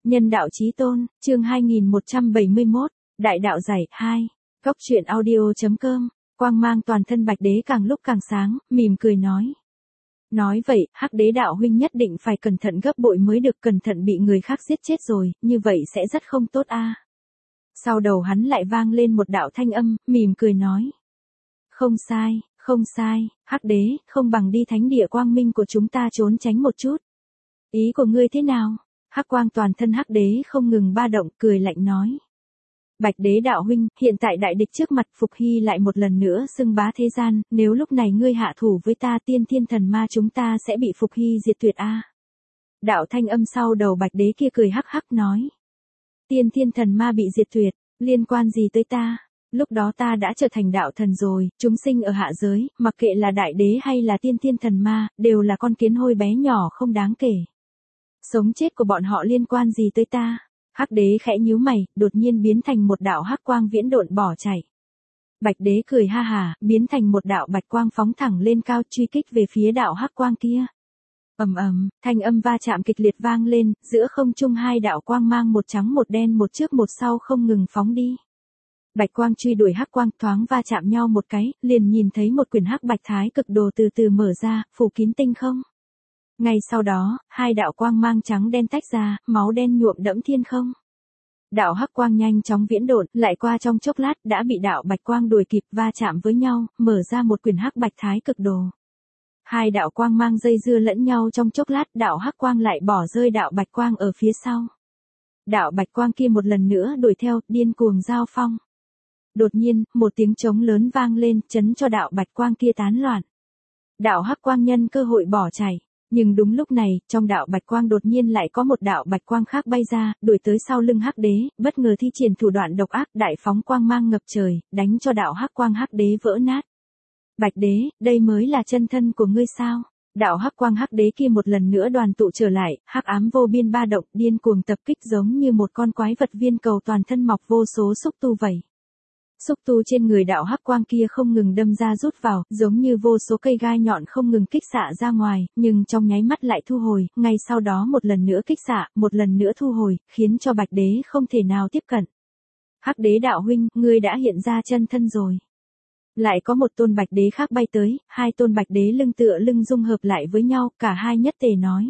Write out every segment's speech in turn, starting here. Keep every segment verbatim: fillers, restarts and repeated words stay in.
Nhân đạo chí tôn, chương hai nghìn một trăm bảy mươi mốt, Đại đạo giải, hai. Cốc truyện audio.com, quang mang toàn thân Bạch Đế càng lúc càng sáng, mỉm cười nói. Nói vậy, Hắc Đế đạo huynh nhất định phải cẩn thận gấp bội mới được, cẩn thận bị người khác giết chết rồi, như vậy sẽ rất không tốt a. Sau đầu hắn lại vang lên một đạo thanh âm, mỉm cười nói. Không sai, không sai, Hắc Đế, không bằng đi thánh địa quang minh của chúng ta trốn tránh một chút. Ý của ngươi thế nào? Hắc quang toàn thân Hắc Đế không ngừng ba động, cười lạnh nói. Bạch Đế đạo huynh, hiện tại đại địch trước mặt, Phục Hy lại một lần nữa xưng bá thế gian, nếu lúc này ngươi hạ thủ với ta, tiên thiên thần ma chúng ta sẽ bị Phục Hy diệt tuyệt a. Đạo thanh âm sau đầu Bạch Đế kia cười hắc hắc nói. Tiên thiên thần ma bị diệt tuyệt, liên quan gì tới ta? Lúc đó ta đã trở thành đạo thần rồi, chúng sinh ở hạ giới, mặc kệ là đại đế hay là tiên thiên thần ma, đều là con kiến hôi bé nhỏ không đáng kể. Sống chết của bọn họ liên quan gì tới ta? Hắc Đế khẽ nhíu mày, đột nhiên biến thành một đạo hắc quang viễn độn bỏ chạy. Bạch Đế cười ha hà, biến thành một đạo bạch quang phóng thẳng lên cao, truy kích về phía đạo hắc quang kia. Ầm ầm, thanh âm va chạm kịch liệt vang lên, giữa không trung hai đạo quang mang một trắng một đen một trước một sau không ngừng phóng đi. Bạch quang truy đuổi hắc quang, thoáng va chạm nhau một cái, liền nhìn thấy một quyển hắc bạch thái cực đồ từ từ mở ra, phủ kín tinh không. Ngay sau đó, hai đạo quang mang trắng đen tách ra, máu đen nhuộm đẫm thiên không. Đạo hắc quang nhanh chóng viễn độn, lại qua trong chốc lát đã bị đạo bạch quang đuổi kịp, va chạm với nhau, mở ra một quyển hắc bạch thái cực đồ. Hai đạo quang mang dây dưa lẫn nhau trong chốc lát, đạo hắc quang lại bỏ rơi đạo bạch quang ở phía sau. Đạo bạch quang kia một lần nữa đuổi theo, điên cuồng giao phong. Đột nhiên, một tiếng trống lớn vang lên, chấn cho đạo bạch quang kia tán loạn. Đạo hắc quang nhân cơ hội bỏ chạy. Nhưng đúng lúc này, trong đạo bạch quang đột nhiên lại có một đạo bạch quang khác bay ra, đuổi tới sau lưng Hắc Đế, bất ngờ thi triển thủ đoạn độc ác, đại phóng quang mang ngập trời, đánh cho đạo hắc quang Hắc Đế vỡ nát. Bạch Đế, đây mới là chân thân của ngươi sao? Đạo hắc quang Hắc Đế kia một lần nữa đoàn tụ trở lại, hắc ám vô biên ba động, điên cuồng tập kích giống như một con quái vật viên cầu, toàn thân mọc vô số xúc tu vảy. Xúc tu trên người đạo hắc quang kia không ngừng đâm ra rút vào, giống như vô số cây gai nhọn không ngừng kích xạ ra ngoài, nhưng trong nháy mắt lại thu hồi, ngay sau đó một lần nữa kích xạ, một lần nữa thu hồi, khiến cho Bạch Đế không thể nào tiếp cận. Hắc Đế đạo huynh, ngươi đã hiện ra chân thân rồi. Lại có một tôn Bạch Đế khác bay tới, hai tôn Bạch Đế lưng tựa lưng dung hợp lại với nhau, cả hai nhất tề nói.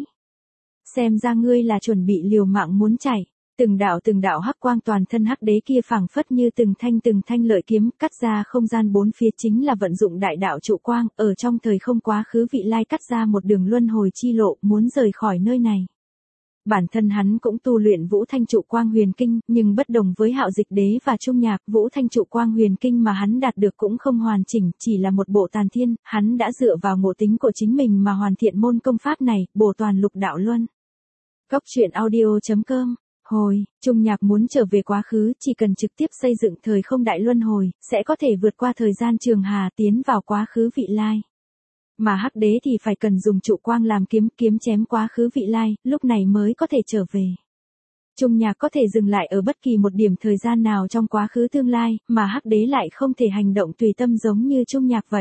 Xem ra ngươi là chuẩn bị liều mạng muốn chạy. Từng đạo từng đạo hắc quang toàn thân Hắc Đế kia phảng phất như từng thanh từng thanh lợi kiếm, cắt ra không gian bốn phía, chính là vận dụng đại đạo trụ quang, ở trong thời không quá khứ vị lai cắt ra một đường luân hồi chi lộ, muốn rời khỏi nơi này. Bản thân hắn cũng tu luyện Vũ Thanh trụ quang huyền kinh, nhưng bất đồng với Hạo Dịch Đế và Trung Nhạc, Vũ Thanh trụ quang huyền kinh mà hắn đạt được cũng không hoàn chỉnh, chỉ là một bộ tàn thiên, hắn đã dựa vào ngộ tính của chính mình mà hoàn thiện môn công pháp này, bổ toàn lục đạo luân. Cốc truyện audio.com. Hồi, Trung Nhạc muốn trở về quá khứ, chỉ cần trực tiếp xây dựng thời không đại luân hồi, sẽ có thể vượt qua thời gian trường hà, tiến vào quá khứ vị lai. Mà Hắc Đế thì phải cần dùng trụ quang làm kiếm, kiếm chém quá khứ vị lai, lúc này mới có thể trở về. Trung Nhạc có thể dừng lại ở bất kỳ một điểm thời gian nào trong quá khứ tương lai, mà Hắc Đế lại không thể hành động tùy tâm giống như Trung Nhạc vậy.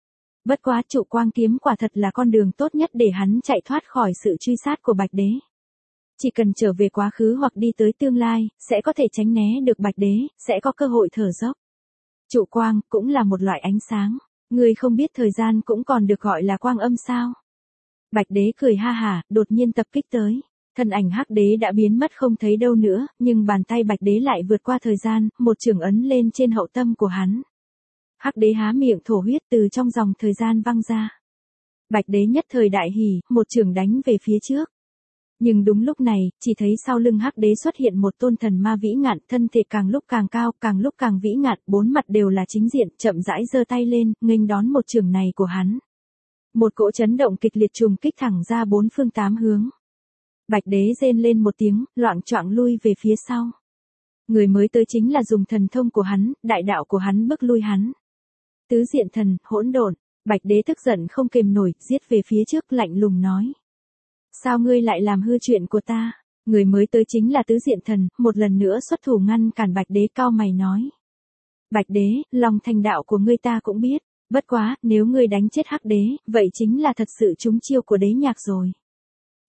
Bất quá trụ quang kiếm quả thật là con đường tốt nhất để hắn chạy thoát khỏi sự truy sát của Bạch Đế. Chỉ cần trở về quá khứ hoặc đi tới tương lai, sẽ có thể tránh né được Bạch Đế, sẽ có cơ hội thở dốc. Trụ quang cũng là một loại ánh sáng, người không biết thời gian cũng còn được gọi là quang âm sao? Bạch Đế cười ha hả, đột nhiên tập kích tới. Thân ảnh Hắc Đế đã biến mất không thấy đâu nữa, nhưng bàn tay Bạch Đế lại vượt qua thời gian, một chưởng ấn lên trên hậu tâm của hắn. Hắc Đế há miệng thổ huyết từ trong dòng thời gian văng ra. Bạch Đế nhất thời đại hỉ, một chưởng đánh về phía trước. Nhưng đúng lúc này, chỉ thấy sau lưng Hắc Đế xuất hiện một tôn thần ma vĩ ngạn, thân thể càng lúc càng cao, càng lúc càng vĩ ngạn, bốn mặt đều là chính diện, chậm rãi giơ tay lên, nghênh đón một chưởng này của hắn. Một cỗ chấn động kịch liệt trùng kích thẳng ra bốn phương tám hướng. Bạch Đế rên lên một tiếng, loạng choạng lui về phía sau. Người mới tới chính là dùng thần thông của hắn, đại đạo của hắn bức lui hắn. Tứ diện thần, hỗn độn. Bạch Đế tức giận không kềm nổi, giết về phía trước, lạnh lùng nói. Sao ngươi lại làm hư chuyện của ta? Người mới tới chính là tứ diện thần, một lần nữa xuất thủ ngăn cản Bạch Đế, cao mày nói. Bạch Đế, lòng thành đạo của ngươi ta cũng biết, bất quá, nếu ngươi đánh chết Hắc Đế, vậy chính là thật sự trúng chiêu của Đế Nhạc rồi.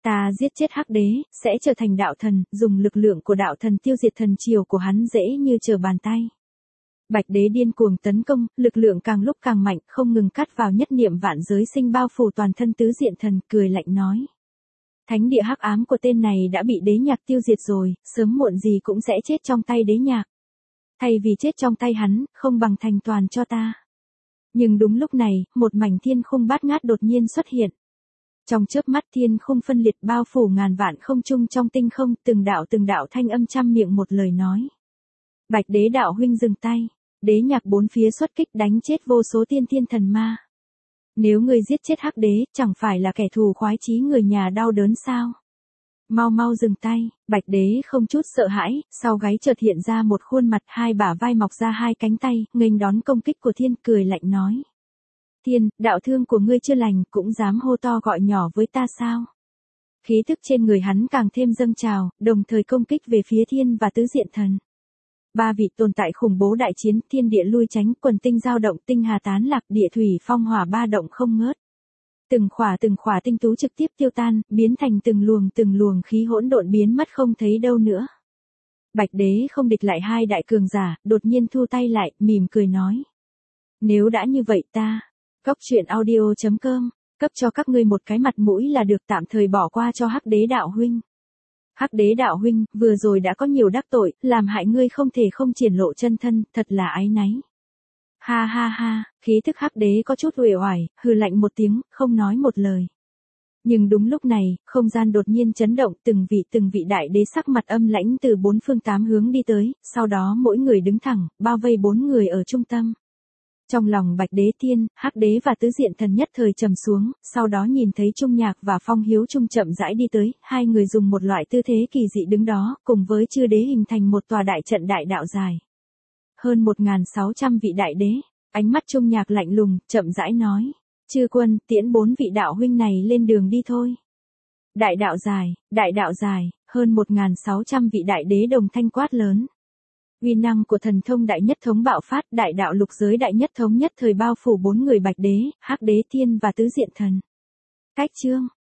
Ta giết chết hắc đế, sẽ trở thành đạo thần, dùng lực lượng của đạo thần tiêu diệt thần triều của hắn dễ như trở bàn tay. Bạch đế điên cuồng tấn công, lực lượng càng lúc càng mạnh, không ngừng cắt vào nhất niệm vạn giới sinh bao phủ toàn thân tứ diện thần, cười lạnh nói. Thánh địa hắc ám của tên này đã bị đế nhạc tiêu diệt rồi, sớm muộn gì cũng sẽ chết trong tay đế nhạc. Thay vì chết trong tay hắn, không bằng thành toàn cho ta. Nhưng đúng lúc này, một mảnh thiên khung bát ngát đột nhiên xuất hiện. Trong chớp mắt thiên khung phân liệt bao phủ ngàn vạn không trung trong tinh không, từng đạo từng đạo thanh âm trăm miệng một lời nói. Bạch đế đạo huynh dừng tay, đế nhạc bốn phía xuất kích đánh chết vô số tiên thiên thần ma. Nếu ngươi giết chết hắc đế, chẳng phải là kẻ thù khoái chí người nhà đau đớn sao? Mau mau dừng tay, bạch đế không chút sợ hãi, sau gáy chợt hiện ra một khuôn mặt, hai bả vai mọc ra hai cánh tay, nghênh đón công kích của thiên, cười lạnh nói. Thiên, đạo thương của ngươi chưa lành, cũng dám hô to gọi nhỏ với ta sao? Khí tức trên người hắn càng thêm dâng trào, đồng thời công kích về phía thiên và tứ diện thần. Ba vị tồn tại khủng bố đại chiến, thiên địa lui tránh, quần tinh dao động, tinh hà tán lạc, địa thủy phong hỏa ba động không ngớt. Từng khỏa từng khỏa tinh tú trực tiếp tiêu tan, biến thành từng luồng từng luồng khí hỗn độn biến mất không thấy đâu nữa. Bạch đế không địch lại hai đại cường giả, đột nhiên thu tay lại, mỉm cười nói. Nếu đã như vậy ta, Cốc truyện audio chấm com, cấp cho các ngươi một cái mặt mũi là được, tạm thời bỏ qua cho hắc đế đạo huynh. Hắc đế đạo huynh, vừa rồi đã có nhiều đắc tội, làm hại ngươi không thể không triển lộ chân thân, thật là áy náy. Ha ha ha, khí thức hắc đế có chút uể oải, hừ lạnh một tiếng, không nói một lời. Nhưng đúng lúc này, không gian đột nhiên chấn động, từng vị từng vị đại đế sắc mặt âm lãnh từ bốn phương tám hướng đi tới, sau đó mỗi người đứng thẳng, bao vây bốn người ở trung tâm. Trong lòng bạch đế thiên, hắc đế và tứ diện thần nhất thời trầm xuống, sau đó nhìn thấy Trung Nhạc và Phong Hiếu Trung chậm rãi đi tới, hai người dùng một loại tư thế kỳ dị đứng đó, cùng với chư đế hình thành một tòa đại trận đại đạo dài. Hơn một nghìn sáu trăm vị đại đế, ánh mắt Trung Nhạc lạnh lùng, chậm rãi nói, chư quân, tiễn bốn vị đạo huynh này lên đường đi thôi. Đại đạo dài, đại đạo dài, hơn một nghìn sáu trăm vị đại đế đồng thanh quát lớn. Uy năng của thần thông đại nhất thống bạo phát, đại đạo lục giới đại nhất thống nhất thời bao phủ bốn người bạch đế, hắc đế thiên và tứ diện thần. Cách chương